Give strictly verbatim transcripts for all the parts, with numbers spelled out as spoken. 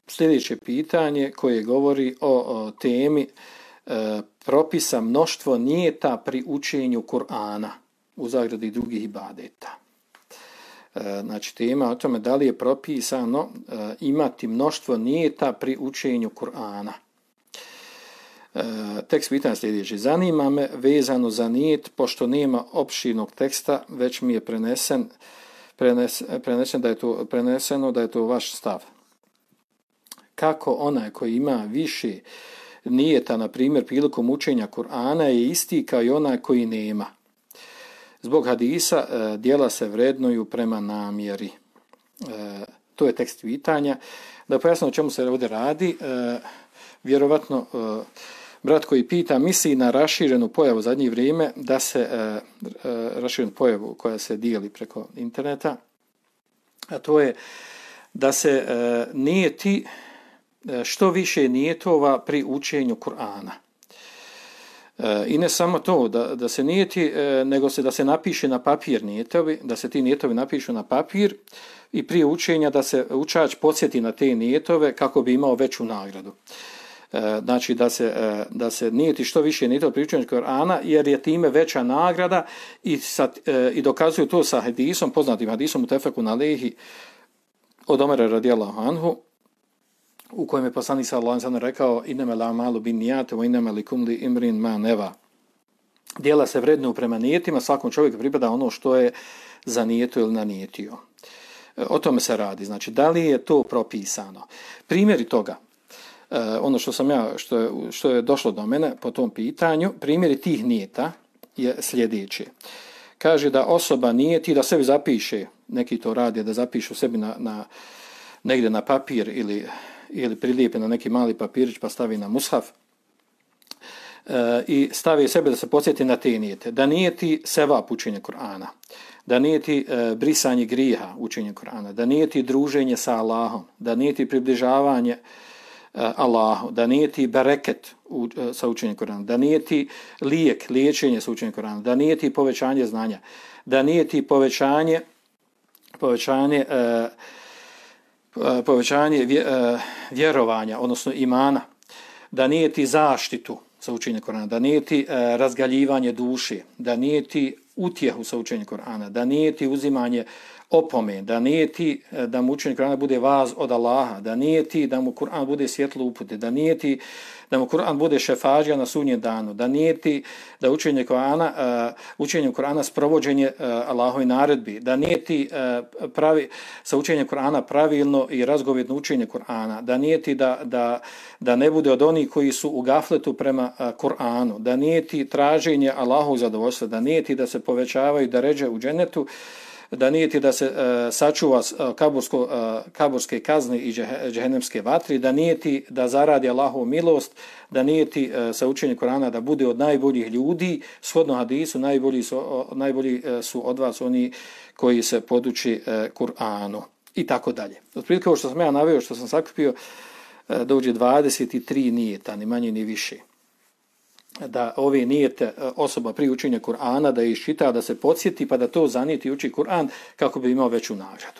sljedeće pitanje koje govori o, o temi e, propisa mnoštvo nijeta pri učenju Kur'ana u zagradi drugih ibadeta. E, znači tema o tome da li je propisano e, imati mnoštvo nijeta pri učenju Kur'ana. E, tekst pitanja sljedeći. Zanima me vezano za nijet, pošto nema opširnog teksta, već mi je prenesen, prenes, prenesen da je to, preneseno da je to vaš stav. Kako onaj koji ima više nijeta, na primjer, prilikom učenja Kur'ana je isti kao i onaj koji nema. Zbog hadisa e, djela se vrednuju prema namjeri. E, to je tekst pitanja. Da pojasnim o čemu se ovdje radi, e, vjerovatno e, brat koji pita misli na raširenu pojavu u zadnje vrijeme, da se e, e, raširenu pojavu koja se dijeli preko interneta, a to je da se e, nijeti što više nijetova pri učenju Kur'ana. E, I ne samo to, da, da se nijeti, e, nego se da se napiše na papir nijetovi, da se ti nijetovi napišu na papir i prije učenja da se učač podsjeti na te nijetove kako bi imao veću nagradu. E, znači da se, e, da se nijeti što više nijetova pri učenju Kur'ana, jer je time veća nagrada i, sa, e, i dokazuju to sa hadisom, poznatim hadisom u Tefekun Alehi od Omera radijallahu anhu, u kojem je poslanik sallallahu alejhi ve sellem rekao innamal a'malu binnijat wa innamal likulli imrin ma neva. Djela se vrednuju prema nijetima, svakom čovjeku pripada ono što je zanijetio ili nanijetio. O tome se radi. Znači, da li je to propisano? Primjeri toga, ono što sam ja, što je, što je došlo do mene po tom pitanju, primjeri tih nijeta je sljedeće. Kaže da osoba nijeti da sebi zapiše, neki to radi, da zapišu sebi na, na negdje na papir ili ili prilijepi na neki mali papirić pa stavi na mushaf e, i stavi sebe da se podsjeti na te nijete. Da nijeti sevap učenje Kur'ana, da nijeti e, brisanje grijeha učenje Kur'ana, da nijeti druženje sa Allahom, da nijeti približavanje e, Allahu, da nijeti bereket u, e, sa učenjem Kur'ana, da nijeti lijek, liječenje sa učenjem Kur'ana, da nijeti povećanje znanja, da nijeti povećanje povećanje e, povećanje vjerovanja, odnosno imana, da nijeti zaštitu sa učenjem Kur'ana, da nijeti razgaljivanje duše, da nijeti utjehu sa učenjem Kur'ana, da nijeti uzimanje opome, da nijeti da mu učenje Kur'ana bude vaz od Allaha, da nijeti da mu Kur'an bude svjetlo upute, da nijeti da mu Kur'an bude šefađija na sudnjem danu, da nijeti da učenje Kur'ana, uh, učenje Kur'ana sprovođenje uh, Allahovi naredbi, da nijeti uh, pravi, sa učenjem Kur'ana pravilno i razgovjetno učenje Kur'ana, da nijeti da, da, da ne bude od onih koji su u gafletu prema uh, Kur'anu, da nijeti traženje Allahovog zadovoljstva, da nijeti da se povećavaju deređe u džennetu, da nijeti da se uh, sačuva uh, kabursko, uh, kaburske kazne i džehennemske vatri, da nijeti da zaradi Allahovu milost, da nijeti uh, sa učenjem Kur'ana da bude od najboljih ljudi, shodno hadisu, najbolji su, uh, najbolji uh, su od vas oni koji se poduči uh, Kur'anu i tako dalje. Otprilike ovo što sam ja naveo, što sam sakupio, uh, dođe dvadeset tri nijeta, ni manje ni više. Da ove nijete osoba pri učenju Kur'ana da iščita, da se podsjeti pa da to zanijeti uči Kur'an kako bi imao veću nagradu.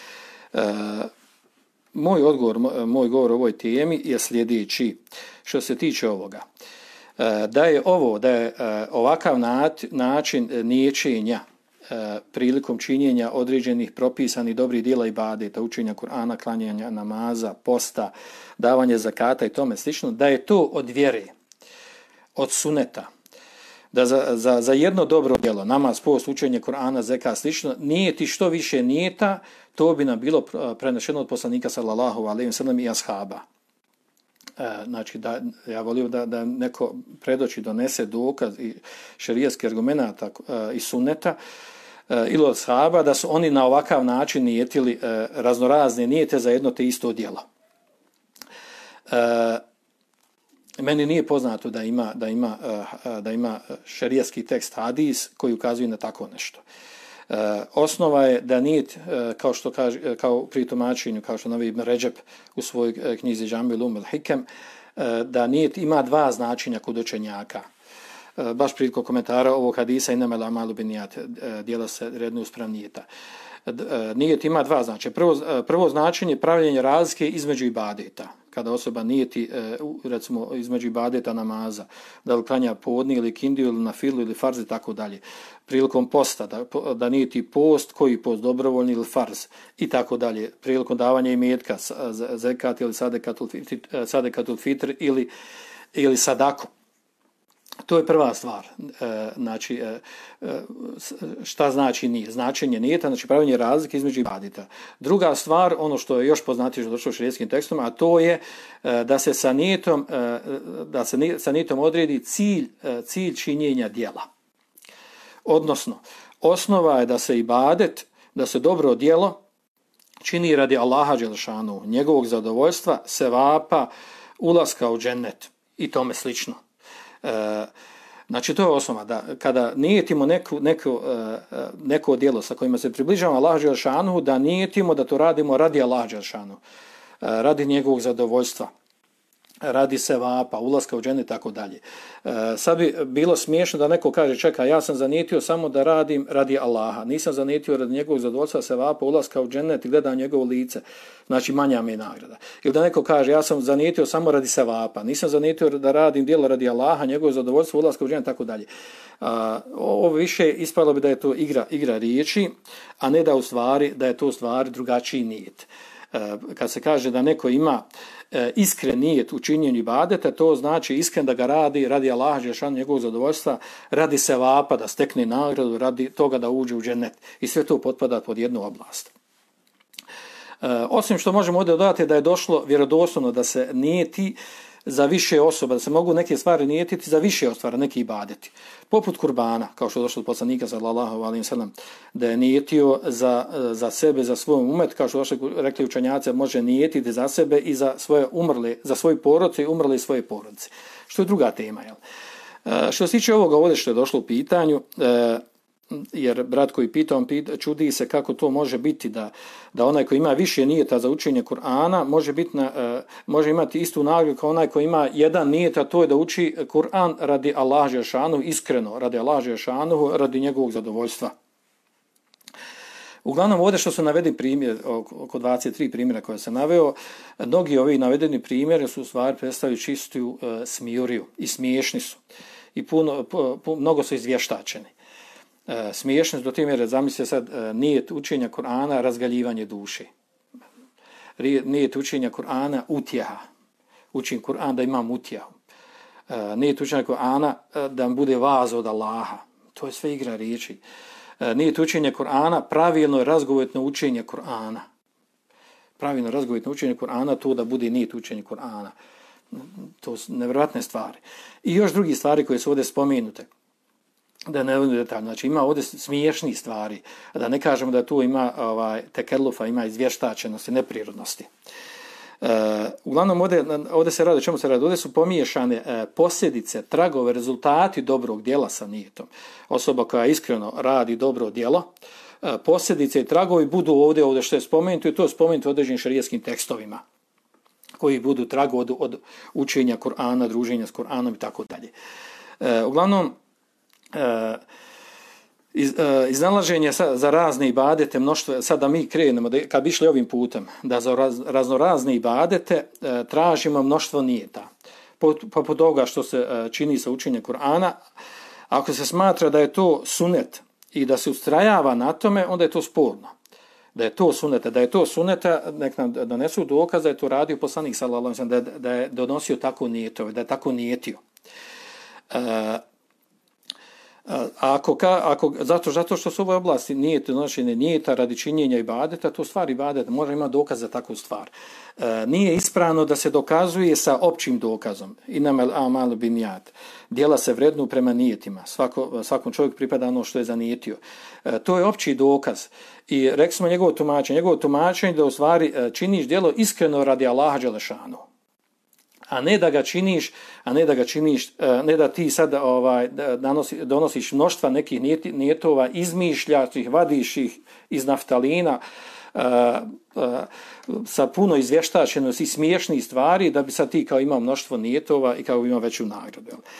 E, moj odgovor, moj govor o ovoj temi je sljedeći što se tiče ovoga. E, da je ovo, da je e, ovakav nat, način niječenja e, prilikom činjenja određenih propisanih dobrih djela ibadeta, učenja Kur'ana, klanjanja namaza, posta, davanje zakata i tome slično, da je to od vjere, od suneta, da za, za, za jedno dobro djelo, namaz, post, učenje Kur'ana, zekat, slično, nijeti što više nijeta, to bi nam bilo prenešeno od poslanika sallallahu alejhi ve sellem i ashaba. E, znači, da, ja volio da, da neko predoči, donese dokaz i šerijatskih argumenata e, i suneta e, ili od ashaba, da su oni na ovakav način nijetili e, raznorazne nijete za jedno te isto djelo. E, Meni nije poznato da ima, da ima, da ima šerijatski tekst hadis koji ukazuje na tako nešto. E, osnova je da nijet, kao što kaže, kao pri tumačenju, kao što navodi Ibn Redžep u svojoj knjizi Džami Ulum al-Hikem, da nijet ima dva značenja kod učenjaka. E, baš prilikom komentara ovog hadisa innamal a'malu binnijat, djela se redno usprav nijeta. Nijet ima dva značenja. Prvo, prvo značenje pravljenje razlike između ibadeta. Kada osoba nijeti, recimo, između ibadeta namaza, da li klanja podni ili kindiju ili nafilu ili farz i tako dalje. Prilikom posta, da, da nijeti post, koji post, dobrovoljni ili farz i tako dalje. Prilikom davanja imetka, zekat ili sadekatul, sadekatul fitr ili, ili sadaku. To je prva stvar. E, znači, e, šta znači nije? Značenje nijeta, znači pravljenje razlike između ibadeta. Druga stvar, ono što je još poznatije što došlo u šerijskim tekstom, a to je e, da se sa nijetom, e, da se sa nijetom odredi cilj, e, cilj činjenja djela. Odnosno, osnova je da se ibadet, da se dobro djelo čini radi Allaha dželešanu, njegovog zadovoljstva, sevapa, ulaska u džennet i tome slično. E, znači to je osnova da kada nijetimo neku, neku, neko djelo sa kojima se približavamo Allahu dželešanu, da nijetimo da to radimo radi Allaha dželešanu, radi njegovog zadovoljstva, radi sevapa, ulaska u džennet i tako dalje. Sad bi bilo smiješno da neko kaže, čekaj, ja sam zanijetio samo da radim radi Allaha, nisam zanijetio radi njegovog zadovoljstva, sevapa, ulaska u džennet i gledam njegovo lice, znači manja mi je nagrada. Ili da neko kaže, ja sam zanijetio samo radi sevapa, nisam zanijetio da radim djelo radi Allaha, njegovo zadovoljstvo, ulaska u džennet i tako dalje. Ovo više ispalo bi da je to igra, igra riječi, a ne da u stvari, da je to u stvari drugačiji nijet. Kad se kaže da neko ima iskren nijet u činjenju ibadeta, to znači iskren da ga radi radi Allaha dželešanu, njegovog zadovoljstva, radi sevapa, da stekne nagradu, radi toga da uđe u džennet. I sve to potpada pod jednu oblast. E, osim što možemo ovdje dodati da je došlo vjerodostojno da se nijeti za više osoba, da se mogu neke stvari nijetiti za više ostvara, neki ibadeti. Poput kurbana, kao što je došlo od poslanika sallallahu alejhi ve sellem, da je nijetio za, za sebe, za svoj umet, kao što je došlo, rekli učenjaci, može nijetiti za sebe i za svoje umrle, za svoje porodice i umrle svoje porodice. Što je druga tema, jel? E, što se tiče ovoga ovdje što je došlo u pitanju, e, jer brat koji pita, on pita, čudi se kako to može biti da, da onaj koji ima više nijeta za učenje Kur'ana može, biti na, uh, može imati istu nagradu kao onaj koji ima jedan nijet, a to je da uči Kur'an radi Allaha dželešanu, iskreno radi Allaha dželešanu, radi njegovog zadovoljstva. Uglavnom ovdje što su navedeni primjer, oko dvadeset tri primjera koje sam naveo, mnogi ovi navedeni primjeri su u stvari predstavljaju čistu uh, smijuriju i smiješni su i puno, pu, pu, mnogo su izvještačeni. E, smiješno do te mjere, zamislite sad, e, nijet učenja Kur'ana razgaljivanje duše. Nijet učenja Kur'ana utjeha. Učim Kur'an da imam utjehu. E, nijet učenja Kur'ana e, da mi bude vaza od Allaha. To je sve igra riječi. E, nijet učenja Kur'ana pravilno razgovetno učenje Kur'ana. Pravilno razgovetno učenje Kur'ana, to da bude nijet učenje Kur'ana. To su nevjerojatne stvari. I još drugi stvari koje su ovdje spomenute. Da ne budem detaljno, znači ima ovdje smiješnih stvari, da ne kažemo da tu ima ovaj, tekelufa, ima izvještačenosti, neprirodnosti. E, uglavnom ovdje, ovdje se radi, o čemu se radi? Ovdje su pomiješane e, posljedice, tragove, rezultati dobrog djela sa nijetom. Osoba koja iskreno radi dobro djelo, e, posljedice i tragovi budu ovdje, ovdje što je spomenuto i to je spomenuto u određenim šerijskim tekstovima koji budu trago od, od učenja Kur'ana, druženja s Kur'anom i tako dalje. E, uglavnom, Uh, iz, uh, iznalaženje sa, za razne ibadete, mnoštvo, sad da mi krenemo, da, kad bi išli ovim putem, da za raz, raznorazne ibadete uh, tražimo mnoštvo nijeta. Poput toga što se uh, čini sa učenjem Kur'ana, ako se smatra da je to sunet i da se ustrajava na tome, onda je to sporno. Da je to suneta, da je to suneta, nek nam donesu dokaz da je to radio poslanik sallallahu alejhi ve sellem, da, da je donosio tako nijetove, da je tako nijetio. Uh, Ako, ka, ako, zato, zato što su ove oblasti nijet, donošenje nijeta radi činjenja ibadeta, to stvar ibadeta, mora imati dokaz za takvu stvar. E, nije ispravno da se dokazuje sa općim dokazom. Inamel amal binjat. Djela se vrednu prema nijetima. Svako, svakom čovjek pripada ono što je zanijetio. E, to je opći dokaz. I rekli smo njegovo tumačenje. Njegovo tumačenje da u stvari činiš djelo iskreno radi Allaha dželešanu. A ne da ga činiš, a ne da ga činiš, ne da ti sad ovaj, donosi, donosiš mnoštva nekih nijetova, izmišljaš ih, vadiš ih iz naftalina, uh, uh, sa puno izvještačenosti i smiješnih stvari, da bi sad ti kao imao mnoštvo nijetova i kao imao veću nagradu. Uh,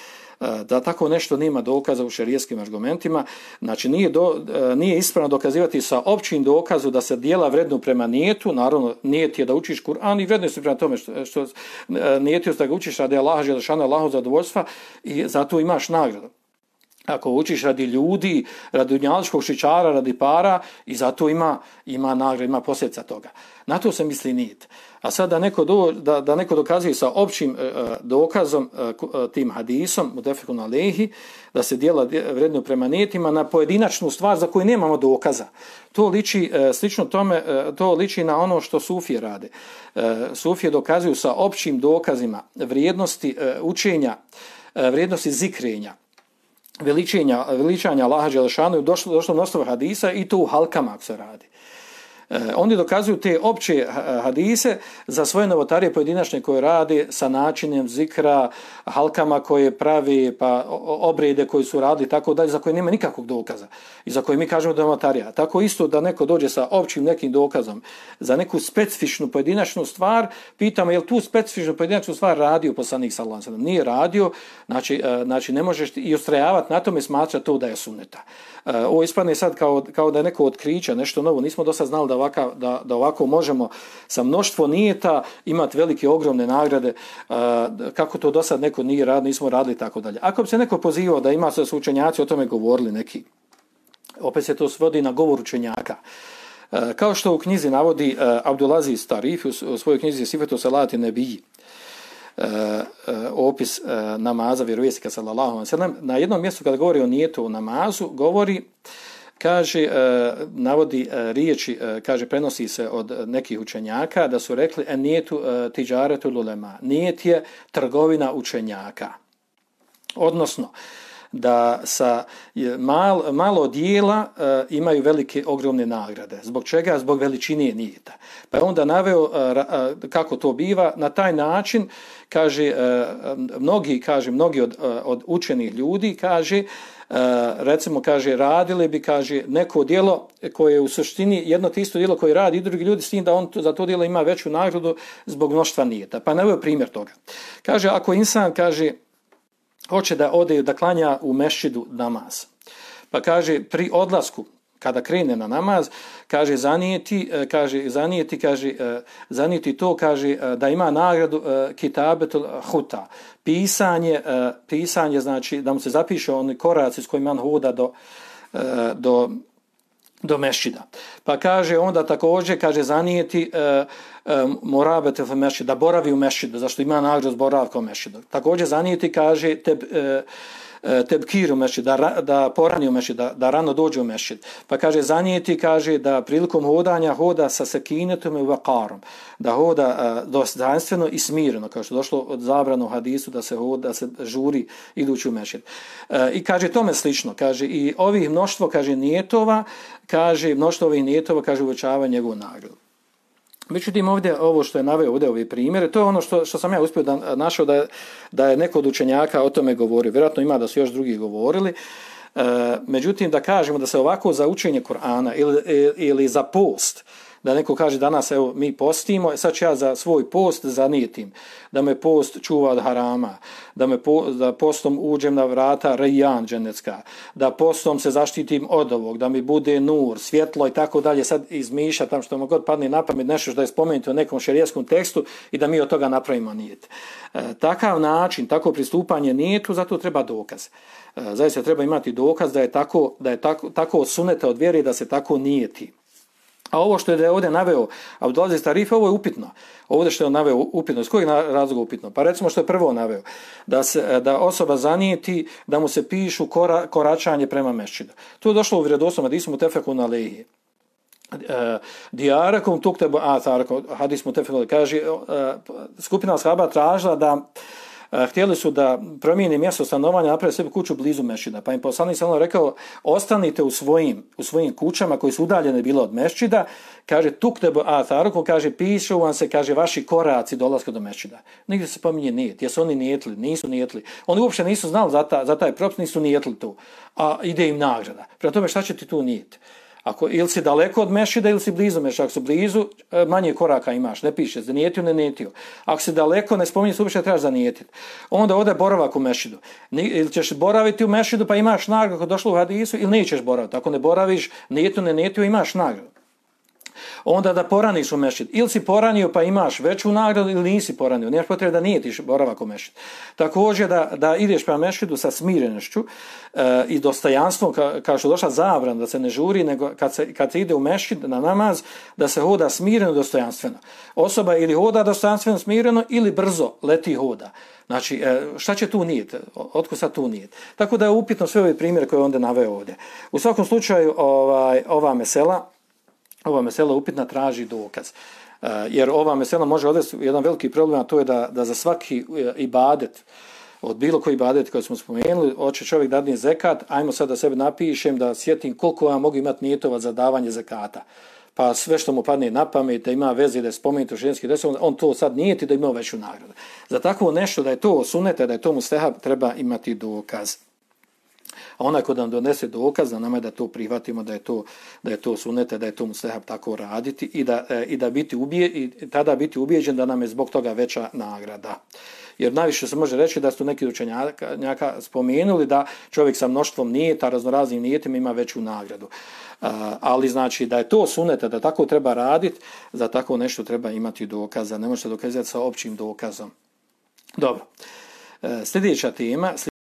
da tako nešto nema dokaza u šerijskim argumentima. Znači nije, do, nije ispravno dokazivati sa općim dokazom da se djela vrednu prema nijetu, naravno nijet je da učiš Kur'an i vredno se prema tome što, što nijetio da ga učiš radi Allaha dželešanu Allahu zadovoljstva i zato imaš nagradu. Ako učiš radi ljudi, radi dunjaličkog šičara, radi para i zato ima, ima nagrada, ima posljedica toga. Na to se misli nijet. A sad da neko, do, da, da neko dokazuje sa općim uh, dokazom, uh, tim hadisom, mutefekun alejhi, da se djela vrednu prema nijetima na pojedinačnu stvar za koju nemamo dokaza. To liči, uh, slično tome, uh, to liči na ono što sufije rade. Uh, sufije dokazuju sa općim dokazima vrijednosti uh, učenja, uh, vrijednosti zikrenja, veličenja, veličanja Allaha dželešanu, došlo, došlo mnoštvo hadisa i to u halkama ako se radi. E, oni dokazuju te opće hadise za svoje novotarije pojedinačne koje rade sa načinom zikra, halkama koje pravi, pa obrede koji su radili, tako dalje, za koje nema nikakvog dokaza i za koje mi kažemo da je novotarija. Tako isto da neko dođe sa općim nekim dokazom za neku specifičnu pojedinačnu stvar, pitamo je li tu specifičnu pojedinačnu stvar radio poslanik sallallahu alejhi ve sellem? Nije radio, znači, znači ne možeš i ustrajavati na tome, smatra to da je sunneta. Ovo ispadne sad kao, kao da je neko otkriće, nešto novo. Nismo do sad znali da, ovaka, da, da ovako možemo sa mnoštvo nijeta imati velike, ogromne nagrade. Kako to do sad neko nije radio, nismo radili, tako dalje. Ako bi se neko pozivao da ima su učenjaci o tome govorili neki, opet se to svodi na govor učenjaka. Kao što u knjizi navodi Abdulaziz Tarif u svojoj knjizi Sifetu Salati Nebiji, Uh, uh, opis uh, namaza vjerovjesnika sallallahu alejhi ve sellem, na jednom mjestu kada govori o nijetu u namazu, govori, kaže, uh, navodi uh, riječi, uh, kaže, prenosi se od nekih učenjaka da su rekli en nijetu uh, tiđaretul ulema, nijet je trgovina učenjaka. Odnosno, da sa mal, malo dijela uh, imaju velike, ogromne nagrade. Zbog čega? Zbog veličine nijeta. Pa je onda naveo uh, uh, kako to biva. Na taj način, kaže, uh, mnogi, kaže, mnogi od, uh, od učenih ljudi, kaže, uh, recimo, kaže, radili bi, kaže, neko djelo koje je u suštini jedno te isto djelo koje radi i drugi ljudi, s tim da on za to djelo ima veću nagradu zbog mnoštva nijeta. Pa naveo primjer toga. Kaže, ako insan, kaže, hoće da ode, da klanja u mešćidu namaz. Pa kaže, pri odlasku, kada krene na namaz, kaže, zanijeti, kaže, zanijeti, kaže, zanijeti to, kaže, da ima nagradu kitabetul huta. Pisanje, pisanje, znači, da mu se zapiše oni koraci s kojima on hoda do, do, do mešćida. Pa kaže, onda također, kaže, zanijeti morabete u mešćidu, da boravi u mešćidu, zašto ima nagradu boravka u mešćidu. Također zanijeti, kaže, teb, tebkir u mešćid, da, da porani u mešćid, da, da rano dođe u mešćid. Pa kaže, zanijeti, kaže, da prilikom hodanja hoda sa sekinetom i vakarom, da hoda uh, dostojanstveno i smireno, kao što je došlo od zabranu hadisu da se hoda, da se žuri idući u mešćid. Uh, I kaže, tome slično, kaže, i ovih mnoštvo, kaže, nijetova, kaže, mnoštvo ovih nijetova, kaže, uvećava njegovu nagradu. Međutim, ovdje, ovo što je naveo ovdje ovi primjere, to je ono što, što sam ja uspio da našao da je, da je neko od učenjaka o tome govorio. Vjerojatno ima da su još drugi govorili. E, međutim, da kažemo da se ovako za učenje Kur'ana ili, ili za post, da neko kaže danas evo mi postimo, sad ću ja za svoj post zanijetim, da me post čuva od harama, da me po, da postom uđem na vrata Rejjan dženecka, da postom se zaštitim od ovog, da mi bude nur, svjetlo i tako dalje, sad izmišlja tam što mu god padne na pamet nešto što je spomenuto u nekom šerijskom tekstu i da mi od toga napravimo nijet. E, takav način, tako pristupanje nijetu, zato treba dokaz. E, zaista treba imati dokaz da je tako, da je tako, tako suneta od vjere da se tako nijeti. A ovo što je ovdje naveo Abdulaziz Tarif, ovo je upitno. Ovdje što je naveo upitno, iz kojeg razloga upitno? Pa recimo što je prvo naveo, da, se, da osoba zanijeti da mu se pišu kora, koračanje prema mešćidu. To je došlo u vjerodostojnom hadisu mutefekun alejhi. Dijarakom tuktebu atarakom, hadis mutefekun alejhi, kaže, skupina ashaba tražila da htjeli su da promijeni mjesto stanovanja, naprave sebi kuću blizu mešćida. Pa im poslanik sallallahu alejhi ve sellem rekao, ostanite u svojim, u svojim kućama koji su udaljene bilo od mešćida, kaže, tuktebu atharukum, kaže, pišu vam se, kaže, vaši koraci dolaska do mešćida. Nigdje se pominje nijet. Jesu oni nijetli? Nisu nijetli. Oni uopće nisu znali za, ta, za taj propis, nisu nijetli tu. A ide im nagrada. Prema tome, šta će ti tu nijet? Ako ili si daleko od mešida ili si blizu mešida. Ako si blizu, manje koraka imaš, ne piše zanijetio, ne nijetio. Ako si daleko, ne spominje se uopšte trebaš zanijetiti. Onda ode boravak u mešidu. Ili ćeš boraviti u mešidu pa imaš nagradu ako došlo u hadisu ili nećeš boraviti. Ako ne boraviš, nijetio, ne nijetio, imaš nagradu. Onda da poraniš u mešid. Ili si poranio pa imaš veću nagradu ili nisi poranio. Nemaš potrebe da nijetiš boravak u mešid. Također da, da ideš prema mešidu sa smirenošću e, i dostojanstvom, ka, kao što je došla zabrana da se ne žuri, nego kad se, kad se ide u mešid na namaz, da se hoda smireno i dostojanstveno. Osoba ili hoda dostojanstveno smireno ili brzo leti hoda. Znači, šta će tu nijet? Otkud sad tu nijet? Tako da je upitno sve ove primjere koje je onda naveo ovdje. U svakom slučaju, ovaj, ova mesela, ova mesela upitna traži dokaz. Uh, jer ova mesela može odvesti jedan veliki problem, a to je da, da za svaki ibadet, od bilo koji ibadet koji smo spomenuli, hoće čovjek dadne zekat, ajmo sad da sebe napišem, da sjetim koliko ja mogu imati nijetova za davanje zekata. Pa sve što mu padne na pamet, da ima veze, da je spomenuto ženski desom, on to sad nijeti da ima veću nagradu. Za takvo nešto, da je to sunete, da je to mustehab, treba imati dokaz. A onaj ko nam donese dokaz, za nama je da to prihvatimo, da je to, da je to sunete, da je to mustehab tako raditi i da, i da biti ubije, i tada biti ubijeđen da nam je zbog toga veća nagrada. Jer najviše se može reći da su neki učenjaka spomenuli da čovjek sa mnoštvom nijeta, raznoraznim nijetima ima veću nagradu. Uh, ali znači da je to sunete, da tako treba raditi, za tako nešto treba imati dokaza. Ne možete dokazati sa općim dokazom. Dobro. Uh, sljedeća tema.